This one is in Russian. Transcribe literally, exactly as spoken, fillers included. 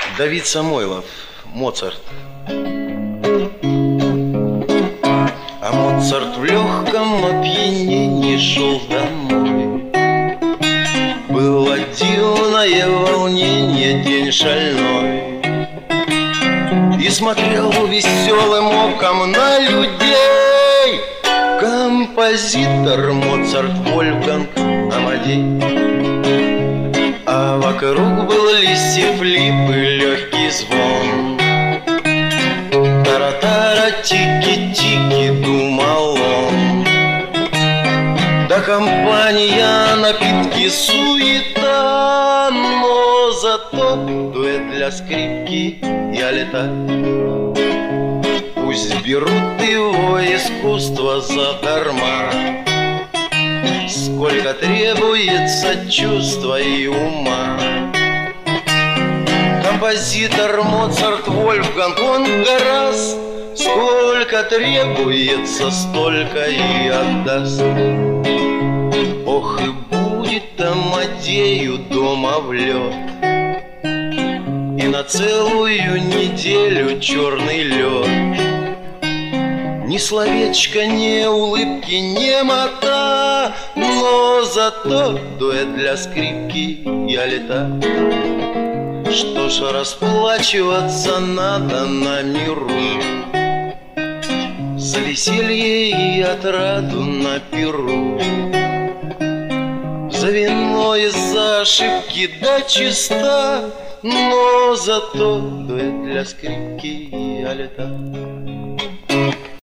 Давид Самойлов, Моцарт. А Моцарт в легком опьянении шел домой. Было дивное волнение, день шальной. И смотрел веселым оком на людей композитор Моцарт, Вольфганг Амадей. А вокруг был листьев липы легкий звон. Тара-тара, тики-тики, думал он. Да компания, напитки, суета, но зато дуэт для скрипки и альта. Пусть берут его искусство задарма, сколько требуется чувства и ума. Композитор Моцарт, Вольфганг, он гораст, сколько требуется, столько и отдаст. Ох, и будет Амадею дома в лед, и на целую неделю черный лед. Ни словечка, ни улыбки, ни мота, но зато дуэт для скрипки и альта. Что ж, расплачиваться надо на миру за веселье и отраду на пиру, за вино и за ошибки да чиста, но зато дуэт для скрипки и альта.